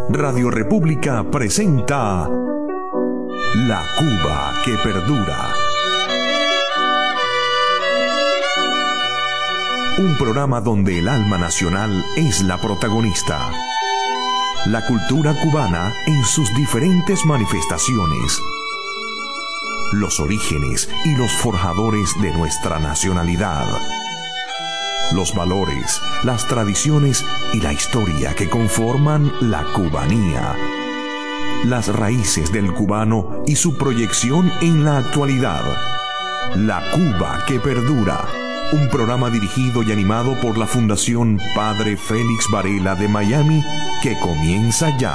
Radio República presenta La Cuba que perdura. Un programa donde el alma nacional es la protagonista. La cultura cubana en sus diferentes manifestaciones. Los orígenes y los forjadores de nuestra nacionalidad. Los valores, las tradiciones y la historia que conforman la cubanía. Las raíces del cubano y su proyección en la actualidad. La Cuba que perdura. Un programa dirigido y animado por la Fundación Padre Félix Varela de Miami, que comienza ya.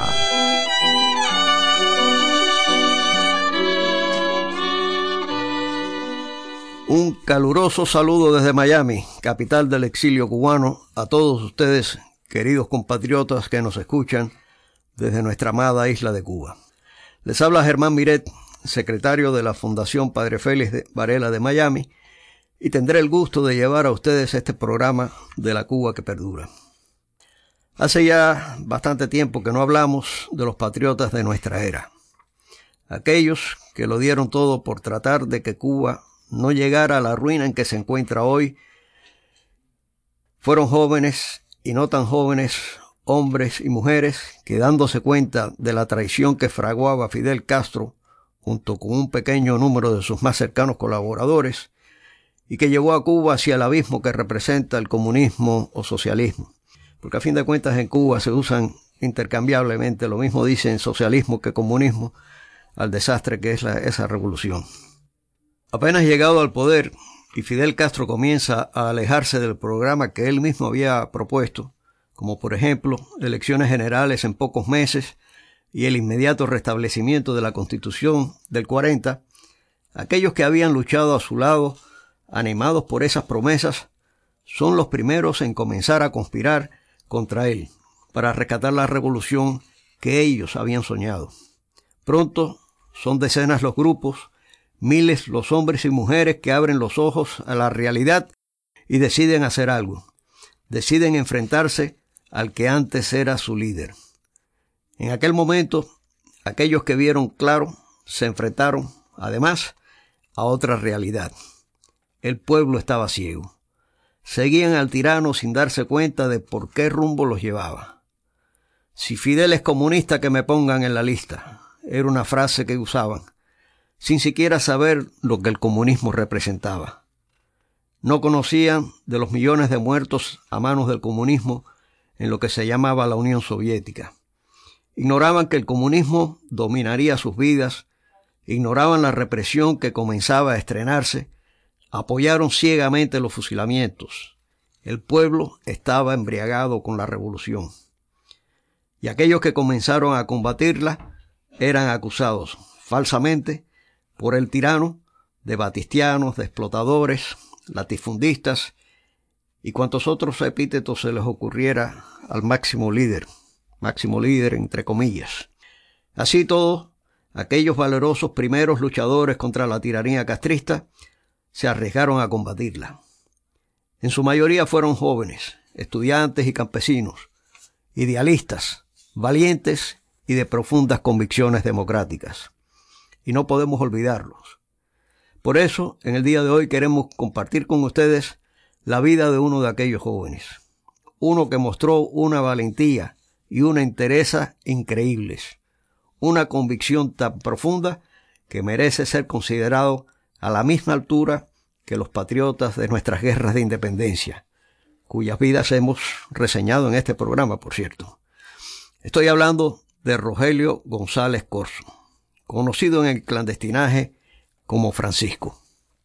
Un caluroso saludo desde Miami, capital del exilio cubano, a todos ustedes, queridos compatriotas que nos escuchan desde nuestra amada isla de Cuba. Les habla Germán Miret, secretario de la Fundación Padre Félix Varela de Miami, y tendré el gusto de llevar a ustedes este programa de la Cuba que perdura. Hace ya bastante tiempo que no hablamos de los patriotas de nuestra era. Aquellos que lo dieron todo por tratar de que Cuba no llegara a la ruina en que se encuentra hoy, fueron jóvenes y no tan jóvenes, hombres y mujeres, que dándose cuenta de la traición que fraguaba Fidel Castro, junto con un pequeño número de sus más cercanos colaboradores, y que llevó a Cuba hacia el abismo que representa el comunismo o socialismo. Porque a fin de cuentas en Cuba se usan intercambiablemente, lo mismo dicen socialismo que comunismo, al desastre que es esa revolución. Apenas llegado al poder y Fidel Castro comienza a alejarse del programa que él mismo había propuesto, como por ejemplo elecciones generales en pocos meses y el inmediato restablecimiento de la Constitución del 40, aquellos que habían luchado a su lado, animados por esas promesas, son los primeros en comenzar a conspirar contra él para rescatar la revolución que ellos habían soñado. Pronto son decenas los grupos, miles los hombres y mujeres que abren los ojos a la realidad y deciden hacer algo. Deciden enfrentarse al que antes era su líder. En aquel momento, aquellos que vieron claro se enfrentaron, además, a otra realidad. El pueblo estaba ciego. Seguían al tirano sin darse cuenta de por qué rumbo los llevaba. Si Fidel es comunista, que me pongan en la lista, era una frase que usaban, sin siquiera saber lo que el comunismo representaba. No conocían de los millones de muertos a manos del comunismo en lo que se llamaba la Unión Soviética. Ignoraban que el comunismo dominaría sus vidas, ignoraban la represión que comenzaba a estrenarse, apoyaron ciegamente los fusilamientos. El pueblo estaba embriagado con la revolución. Y aquellos que comenzaron a combatirla eran acusados falsamente por el tirano de batistianos, de explotadores, latifundistas y cuantos otros epítetos se les ocurriera al máximo líder entre comillas. Así todo, aquellos valerosos primeros luchadores contra la tiranía castrista se arriesgaron a combatirla. En su mayoría fueron jóvenes, estudiantes y campesinos, idealistas, valientes y de profundas convicciones democráticas. Y no podemos olvidarlos. Por eso, en el día de hoy queremos compartir con ustedes la vida de uno de aquellos jóvenes. Uno que mostró una valentía y una entereza increíbles. Una convicción tan profunda que merece ser considerado a la misma altura que los patriotas de nuestras guerras de independencia, cuyas vidas hemos reseñado en este programa, por cierto. Estoy hablando de Rogelio González Corzo, conocido en el clandestinaje como Francisco.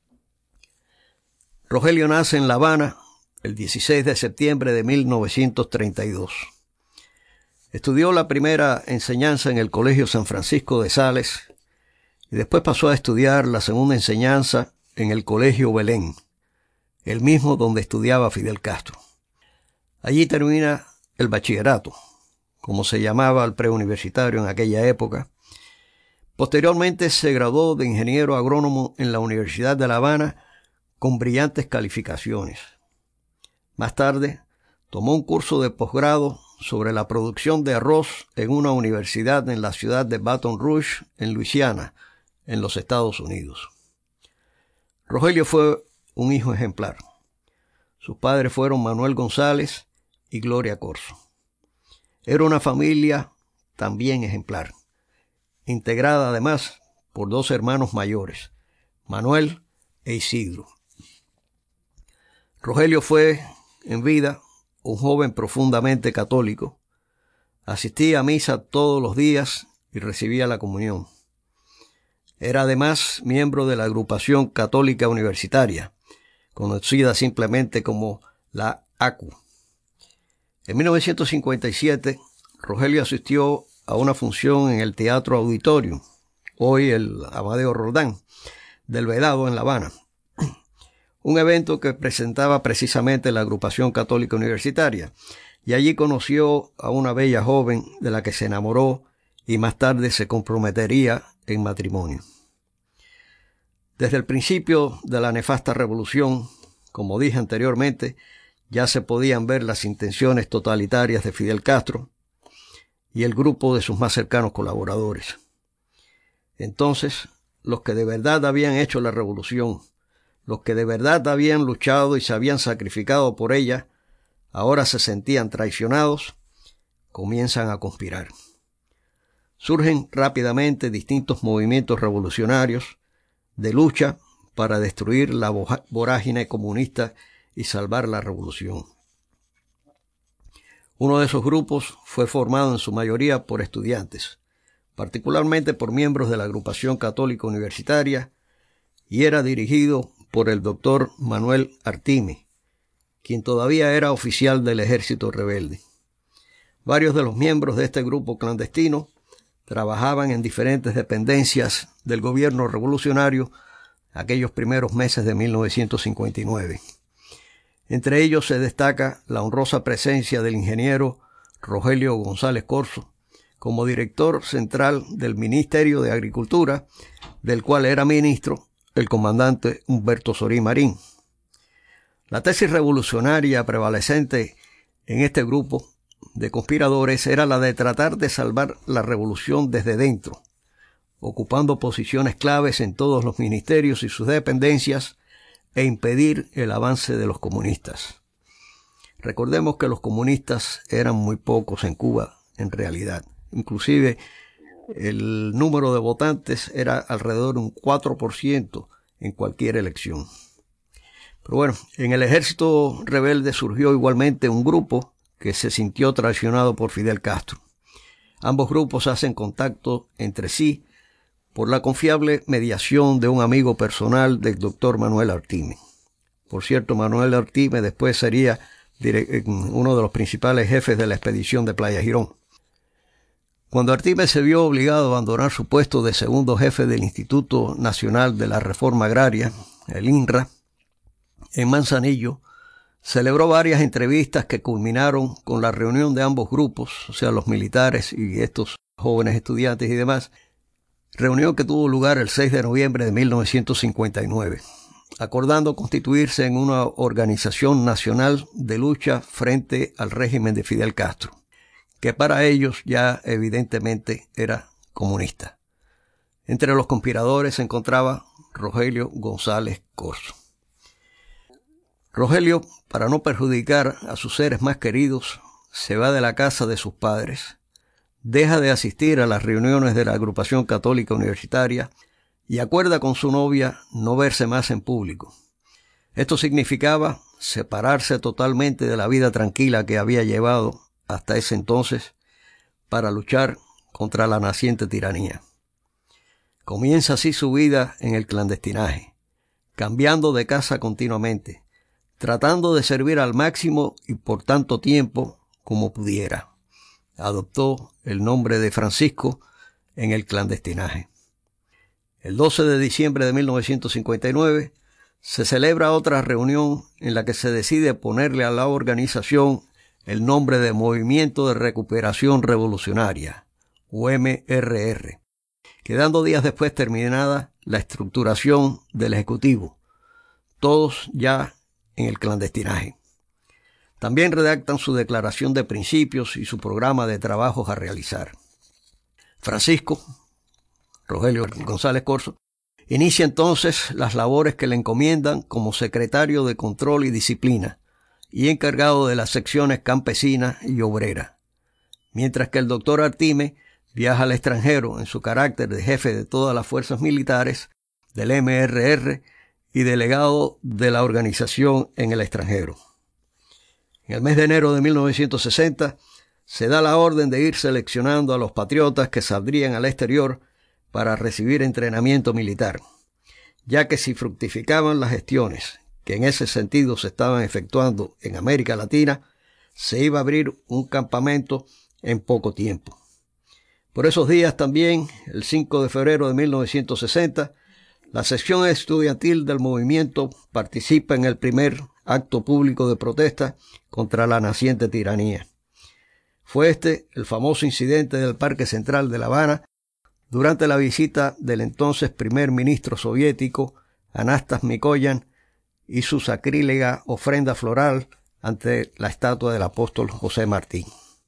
Rogelio nace en La Habana el 16 de septiembre de 1932. Estudió la primera enseñanza en el Colegio San Francisco de Sales y después pasó a estudiar la segunda enseñanza en el Colegio Belén, el mismo donde estudiaba Fidel Castro. Allí termina el bachillerato, como se llamaba el preuniversitario en aquella época. Posteriormente se graduó de ingeniero agrónomo en la Universidad de La Habana con brillantes calificaciones. Más tarde tomó un curso de posgrado sobre la producción de arroz en una universidad en la ciudad de Baton Rouge, en Luisiana, en los Estados Unidos. Rogelio fue un hijo ejemplar. Sus padres fueron Manuel González y Gloria Corzo. Era una familia también ejemplar, integrada además por dos hermanos mayores, Manuel e Isidro. Rogelio fue, en vida, un joven profundamente católico. Asistía a misa todos los días y recibía la comunión. Era además miembro de la Agrupación Católica Universitaria, conocida simplemente como la ACU. En 1957, Rogelio asistió a una función en el Teatro Auditorium, hoy el Amadeo Roldán, del Vedado en La Habana. Un evento que presentaba precisamente la Agrupación Católica Universitaria, y allí conoció a una bella joven de la que se enamoró y más tarde se comprometería en matrimonio. Desde el principio de la nefasta revolución, como dije anteriormente, ya se podían ver las intenciones totalitarias de Fidel Castro y el grupo de sus más cercanos colaboradores. Entonces, los que de verdad habían hecho la revolución, los que de verdad habían luchado y se habían sacrificado por ella, ahora se sentían traicionados, comienzan a conspirar. Surgen rápidamente distintos movimientos revolucionarios de lucha para destruir la vorágine comunista y salvar la revolución. Uno de esos grupos fue formado en su mayoría por estudiantes, particularmente por miembros de la Agrupación Católica Universitaria, y era dirigido por el doctor Manuel Artime, quien todavía era oficial del ejército rebelde. Varios de los miembros de este grupo clandestino trabajaban en diferentes dependencias del gobierno revolucionario aquellos primeros meses de 1959. Entre ellos se destaca la honrosa presencia del ingeniero Rogelio González Corzo como director central del Ministerio de Agricultura, del cual era ministro el comandante Humberto Sorí Marín. La tesis revolucionaria prevalecente en este grupo de conspiradores era la de tratar de salvar la revolución desde dentro, ocupando posiciones claves en todos los ministerios y sus dependencias e impedir el avance de los comunistas. Recordemos que los comunistas eran muy pocos en Cuba, en realidad. Inclusive el número de votantes era alrededor de un 4% en cualquier elección. Pero bueno, en el ejército rebelde surgió igualmente un grupo que se sintió traicionado por Fidel Castro. Ambos grupos hacen contacto entre sí por la confiable mediación de un amigo personal del doctor Manuel Artime. Por cierto, Manuel Artime después sería uno de los principales jefes de la expedición de Playa Girón. Cuando Artime se vio obligado a abandonar su puesto de segundo jefe del Instituto Nacional de la Reforma Agraria, el INRA, en Manzanillo, celebró varias entrevistas que culminaron con la reunión de ambos grupos, o sea, los militares y estos jóvenes estudiantes y demás, reunión que tuvo lugar el 6 de noviembre de 1959, acordando constituirse en una organización nacional de lucha frente al régimen de Fidel Castro, que para ellos ya evidentemente era comunista. Entre los conspiradores se encontraba Rogelio González Corzo. Rogelio, para no perjudicar a sus seres más queridos, se va de la casa de sus padres, deja de asistir a las reuniones de la Agrupación Católica Universitaria y acuerda con su novia no verse más en público. Esto significaba separarse totalmente de la vida tranquila que había llevado hasta ese entonces para luchar contra la naciente tiranía. Comienza así su vida en el clandestinaje, cambiando de casa continuamente, tratando de servir al máximo y por tanto tiempo como pudiera. Adoptó el nombre de Francisco en el clandestinaje. El 12 de diciembre de 1959 se celebra otra reunión en la que se decide ponerle a la organización el nombre de Movimiento de Recuperación Revolucionaria, UMRR, quedando días después terminada la estructuración del Ejecutivo, todos ya en el clandestinaje. También redactan su declaración de principios y su programa de trabajos a realizar. Francisco, Rogelio González Corzo, inicia entonces las labores que le encomiendan como secretario de Control y Disciplina y encargado de las secciones campesina y obrera, mientras que el doctor Artime viaja al extranjero en su carácter de jefe de todas las fuerzas militares del MRR y delegado de la organización en el extranjero. En el mes de enero de 1960 se da la orden de ir seleccionando a los patriotas que saldrían al exterior para recibir entrenamiento militar, ya que si fructificaban las gestiones que en ese sentido se estaban efectuando en América Latina, se iba a abrir un campamento en poco tiempo. Por esos días también, el 5 de febrero de 1960, la sección estudiantil del movimiento participa en el primer acto público de protesta contra la naciente tiranía. Fue este el famoso incidente del Parque Central de La Habana durante la visita del entonces primer ministro soviético Anastas Mikoyan y su sacrílega ofrenda floral ante la estatua del apóstol José Martí.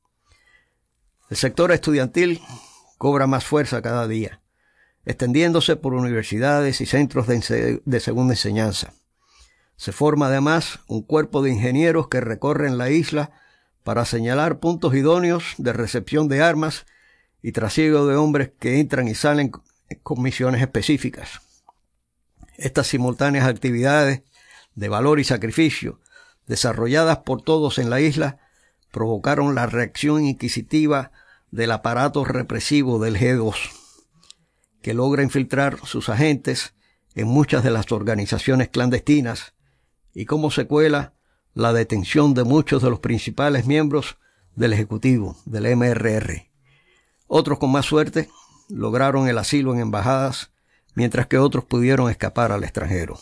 El sector estudiantil cobra más fuerza cada día, extendiéndose por universidades y centros de segunda enseñanza. Se forma además un cuerpo de ingenieros que recorren la isla para señalar puntos idóneos de recepción de armas y trasiego de hombres que entran y salen con misiones específicas. Estas simultáneas actividades de valor y sacrificio, desarrolladas por todos en la isla, provocaron la reacción inquisitiva del aparato represivo del G2, que logra infiltrar sus agentes en muchas de las organizaciones clandestinas y como secuela la detención de muchos de los principales miembros del Ejecutivo, del MRR. Otros con más suerte lograron el asilo en embajadas, mientras que otros pudieron escapar al extranjero.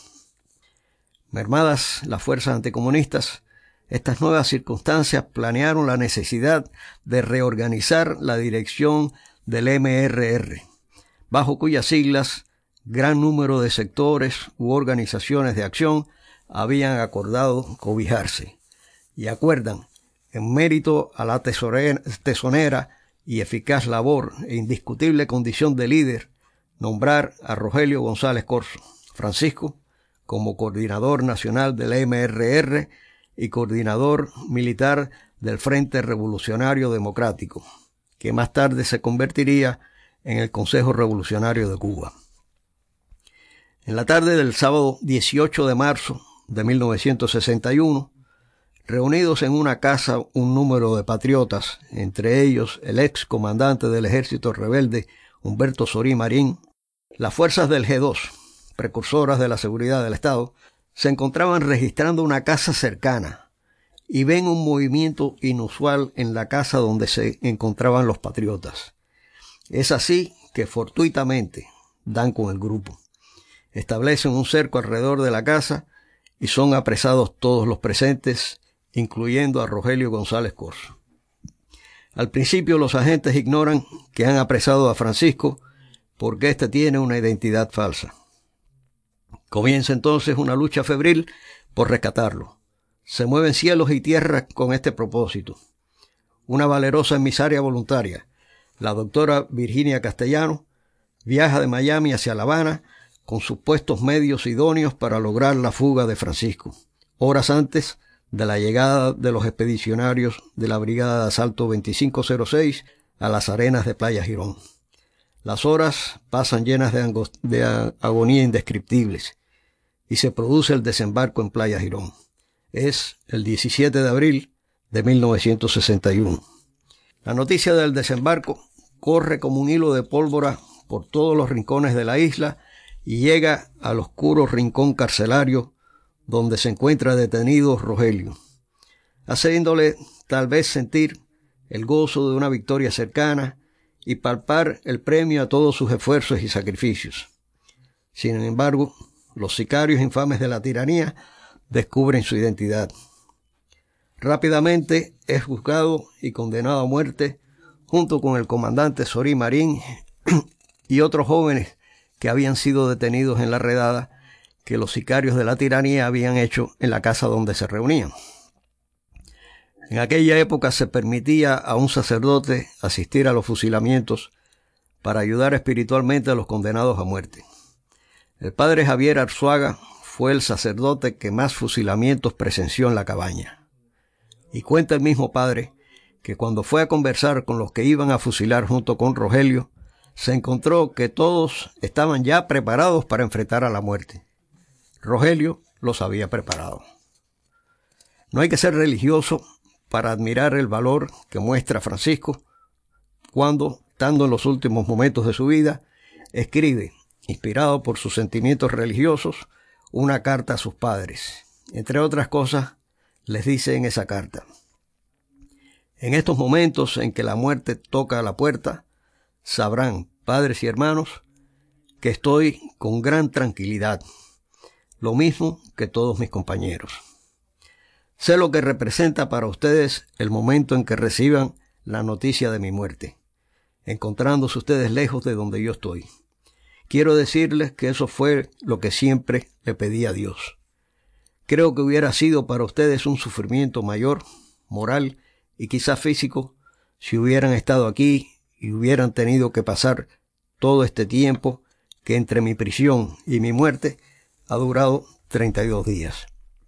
Mermadas las fuerzas anticomunistas, estas nuevas circunstancias planearon la necesidad de reorganizar la dirección del MRR, bajo cuyas siglas gran número de sectores u organizaciones de acción habían acordado cobijarse, y acuerdan, en mérito a la tesonera y eficaz labor e indiscutible condición de líder, nombrar a Rogelio González Corzo, Francisco, como coordinador nacional del MRR y coordinador militar del Frente Revolucionario Democrático, que más tarde se convertiría en el Consejo Revolucionario de Cuba. En la tarde del sábado 18 de marzo de 1961, reunidos en una casa un número de patriotas, entre ellos el ex comandante del ejército rebelde Humberto Sorí Marín, las fuerzas del G2, precursoras de la seguridad del Estado, se encontraban registrando una casa cercana y ven un movimiento inusual en la casa donde se encontraban los patriotas. Es así que fortuitamente dan con el grupo. Establecen un cerco alrededor de la casa y son apresados todos los presentes, incluyendo a Rogelio González Corzo. Al principio los agentes ignoran que han apresado a Francisco porque éste tiene una identidad falsa. Comienza entonces una lucha febril por rescatarlo. Se mueven cielos y tierras con este propósito. Una valerosa emisaria voluntaria, la doctora Virginia Castellano, viaja de Miami hacia La Habana con supuestos medios idóneos para lograr la fuga de Francisco, horas antes de la llegada de los expedicionarios de la Brigada de Asalto 2506 a las arenas de Playa Girón. Las horas pasan llenas de agonía indescriptibles y se produce el desembarco en Playa Girón. Es el 17 de abril de 1961. La noticia del desembarco corre como un hilo de pólvora por todos los rincones de la isla y llega al oscuro rincón carcelario donde se encuentra detenido Rogelio, haciéndole tal vez sentir el gozo de una victoria cercana y palpar el premio a todos sus esfuerzos y sacrificios. Sin embargo, los sicarios infames de la tiranía descubren su identidad. Rápidamente es juzgado y condenado a muerte junto con el comandante Sorí Marín y otros jóvenes que habían sido detenidos en la redada que los sicarios de la tiranía habían hecho en la casa donde se reunían. En aquella época se permitía a un sacerdote asistir a los fusilamientos para ayudar espiritualmente a los condenados a muerte. El padre Javier Arzuaga fue el sacerdote que más fusilamientos presenció en la cabaña. Y cuenta el mismo padre que cuando fue a conversar con los que iban a fusilar junto con Rogelio, se encontró que todos estaban ya preparados para enfrentar a la muerte. Rogelio los había preparado. No hay que ser religioso para admirar el valor que muestra Francisco cuando, estando en los últimos momentos de su vida, escribe, inspirado por sus sentimientos religiosos, una carta a sus padres. Entre otras cosas, les dice en esa carta: en estos momentos en que la muerte toca a la puerta, sabrán, padres y hermanos, que estoy con gran tranquilidad, lo mismo que todos mis compañeros. Sé lo que representa para ustedes el momento en que reciban la noticia de mi muerte, encontrándose ustedes lejos de donde yo estoy. Quiero decirles que eso fue lo que siempre le pedí a Dios. Creo que hubiera sido para ustedes un sufrimiento mayor, moral y quizás físico, si hubieran estado aquí y hubieran tenido que pasar todo este tiempo que entre mi prisión y mi muerte ha durado 32 días.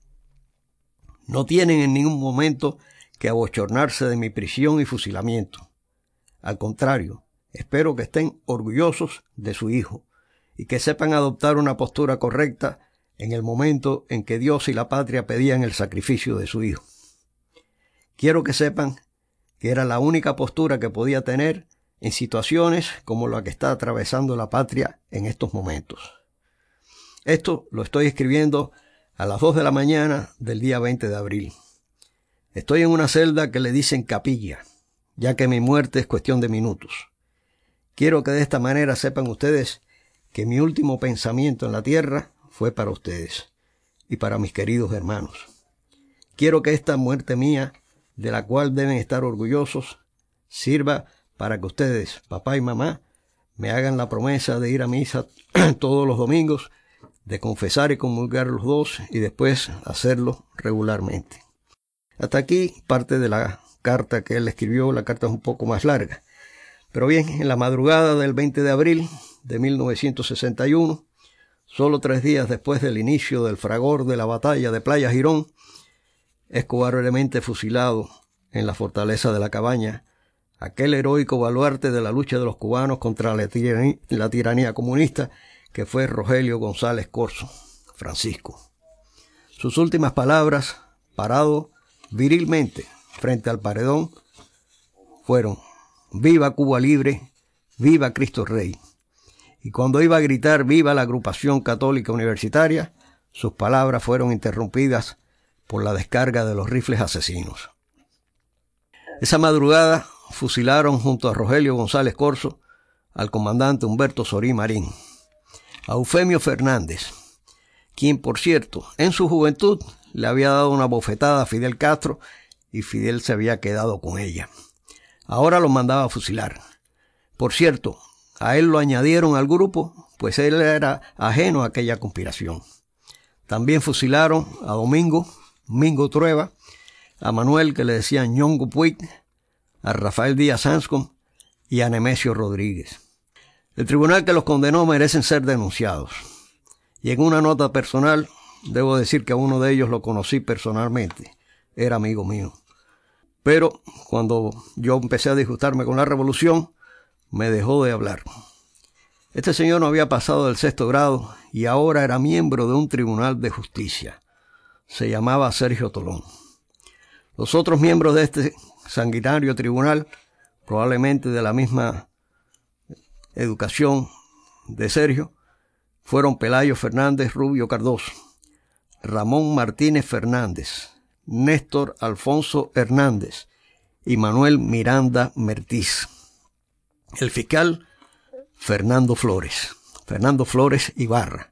No tienen en ningún momento que abochornarse de mi prisión y fusilamiento. Al contrario, espero que estén orgullosos de su hijo y que sepan adoptar una postura correcta en el momento en que Dios y la patria pedían el sacrificio de su hijo. Quiero que sepan que era la única postura que podía tener en situaciones como la que está atravesando la patria en estos momentos. Esto lo estoy escribiendo a las 2 de la mañana del día 20 de abril. Estoy en una celda que le dicen capilla, ya que mi muerte es cuestión de minutos. Quiero que de esta manera sepan ustedes que mi último pensamiento en la tierra fue para ustedes y para mis queridos hermanos. Quiero que esta muerte mía, de la cual deben estar orgullosos, sirva para que ustedes, papá y mamá, me hagan la promesa de ir a misa todos los domingos, de confesar y comulgar los dos y después hacerlo regularmente. Hasta aquí parte de la carta que él escribió. La carta es un poco más larga. Pero bien, en la madrugada del 20 de abril de 1961, solo 3 días después del inicio del fragor de la batalla de Playa Girón, es cobardemente fusilado en la fortaleza de la Cabaña aquel heroico baluarte de la lucha de los cubanos contra la tiranía comunista, que fue Rogelio González Corzo, Francisco. Sus últimas palabras, parado virilmente frente al paredón, fueron: «Viva Cuba libre, viva Cristo Rey». Y cuando iba a gritar «Viva la agrupación católica universitaria», sus palabras fueron interrumpidas por la descarga de los rifles asesinos. Esa madrugada fusilaron junto a Rogelio González Corzo al comandante Humberto Sorí Marín, a Eufemio Fernández, quien, por cierto, en su juventud le había dado una bofetada a Fidel Castro y Fidel se había quedado con ella. Ahora lo mandaba a fusilar. Por cierto, a él lo añadieron al grupo, pues él era ajeno a aquella conspiración. También fusilaron a Domingo Trueba, a Manuel, que le decían Ñongo Puig, a Rafael Díaz Anscombe y a Nemesio Rodríguez. El tribunal que los condenó merecen ser denunciados. Y en una nota personal, debo decir que a uno de ellos lo conocí personalmente. Era amigo mío. Pero cuando yo empecé a disgustarme con la revolución, me dejó de hablar. Este señor no había pasado del 6º grado y ahora era miembro de un tribunal de justicia. Se llamaba Sergio Tolón. Los otros miembros de este sanguinario tribunal, probablemente de la misma educación de Sergio, fueron Pelayo Fernández Rubio Cardoso, Ramón Martínez Fernández, Néstor Alfonso Hernández y Manuel Miranda Mertiz. El fiscal Fernando Flores Ibarra,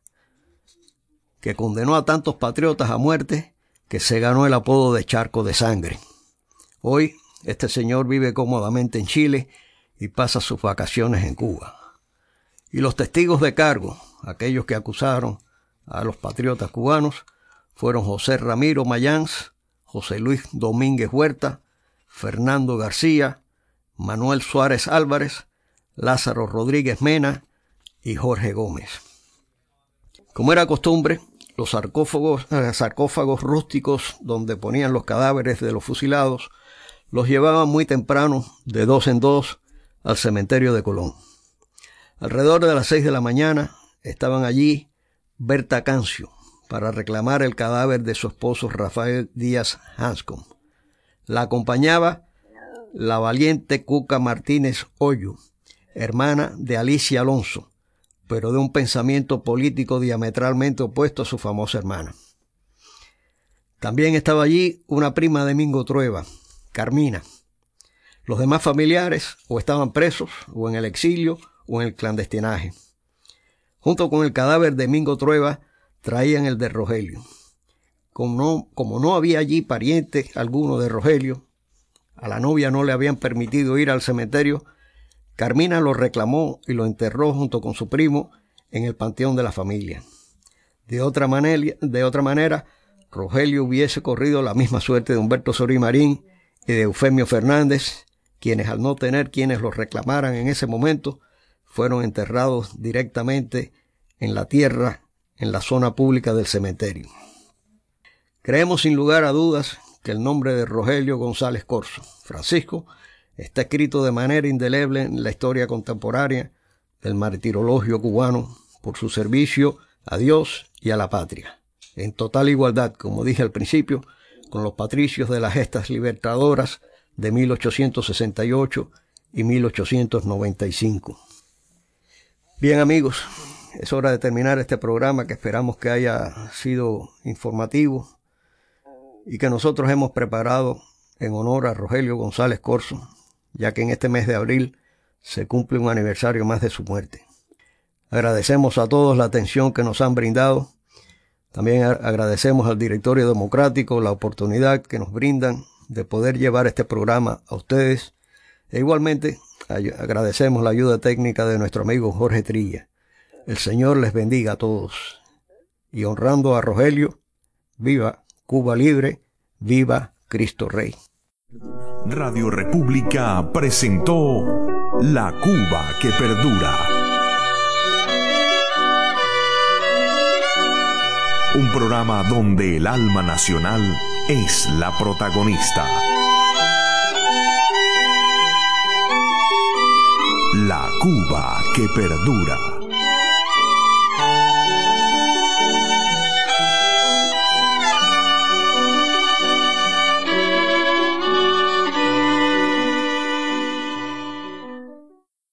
que condenó a tantos patriotas a muerte que se ganó el apodo de Charco de Sangre. Hoy este señor vive cómodamente en Chile y pasa sus vacaciones en Cuba. Y los testigos de cargo, aquellos que acusaron a los patriotas cubanos, fueron José Ramiro Mayans, José Luis Domínguez Huerta, Fernando García, Manuel Suárez Álvarez, Lázaro Rodríguez Mena y Jorge Gómez. Como era costumbre, los sarcófagos rústicos donde ponían los cadáveres de los fusilados los llevaban muy temprano, de 2 en 2, al cementerio de Colón. Alrededor de las 6 de la mañana estaban allí Berta Cancio para reclamar el cadáver de su esposo Rafael Díaz Hanscom. La acompañaba la valiente Cuca Martínez Hoyo, hermana de Alicia Alonso, pero de un pensamiento político diametralmente opuesto a su famosa hermana. También estaba allí una prima de Mingo Trueba, Carmina. Los demás familiares o estaban presos, o en el exilio, o en el clandestinaje. Junto con el cadáver de Mingo Trueba, traían el de Rogelio. Como no había allí pariente alguno de Rogelio, a la novia no le habían permitido ir al cementerio, Carmina lo reclamó y lo enterró junto con su primo en el panteón de la familia. De otra manera, Rogelio hubiese corrido la misma suerte de Humberto Sorí Marín y de Eufemio Fernández, quienes al no tener quienes los reclamaran en ese momento, fueron enterrados directamente en la tierra, en la zona pública del cementerio. Creemos sin lugar a dudas que el nombre de Rogelio González Corzo, Francisco, está escrito de manera indeleble en la historia contemporánea del martirologio cubano por su servicio a Dios y a la patria, en total igualdad, como dije al principio, con los patricios de las gestas libertadoras de 1868 y 1895. Bien, amigos, es hora de terminar este programa que esperamos que haya sido informativo y que nosotros hemos preparado en honor a Rogelio González Corzo, ya que en este mes de abril se cumple un aniversario más de su muerte. Agradecemos a todos la atención que nos han brindado. También agradecemos al Directorio Democrático la oportunidad que nos brindan de poder llevar este programa a ustedes. E igualmente agradecemos la ayuda técnica de nuestro amigo Jorge Trilla. El Señor les bendiga a todos. Y honrando a Rogelio, viva Cuba Libre, viva Cristo Rey. Radio República presentó La Cuba que Perdura. Un programa donde el alma nacional es la protagonista. La Cuba que Perdura.